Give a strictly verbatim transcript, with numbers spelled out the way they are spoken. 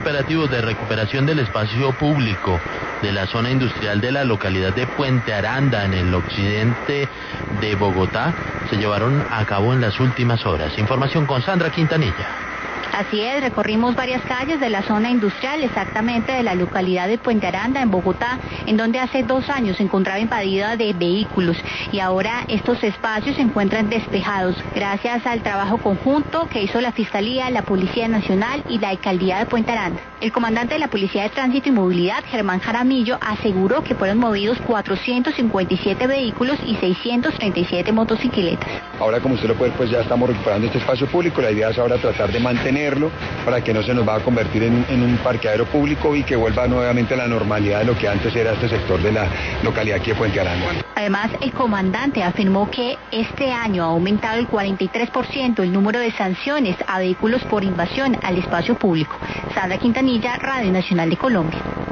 operativos de recuperación del espacio público de la zona industrial de la localidad de Puente Aranda, en el occidente de Bogotá, se llevaron a cabo en las últimas horas. Información con Sandra Quintanilla. Así es, recorrimos varias calles de la zona industrial, exactamente de la localidad de Puente Aranda, en Bogotá, en donde hace dos años se encontraba invadida de vehículos y ahora estos espacios se encuentran despejados gracias al trabajo conjunto que hizo la Fiscalía, la Policía Nacional y la Alcaldía de Puente Aranda. El comandante de la Policía de Tránsito y Movilidad, Germán Jaramillo, aseguró que fueron movidos cuatrocientos cincuenta y siete vehículos y seiscientas treinta y siete motocicletas. Ahora, como usted lo puede ver, pues ya estamos recuperando este espacio público. La idea es ahora tratar de mantenerlo para que no se nos va a convertir en, en un parqueadero público y que vuelva nuevamente a la normalidad de lo que antes era este sector de la localidad aquí de Puente Aranda. Además, el comandante afirmó que este año ha aumentado el cuarenta y tres por ciento el número de sanciones a vehículos por invasión al espacio público. Sandra Quintanilla, Radio Nacional de Colombia.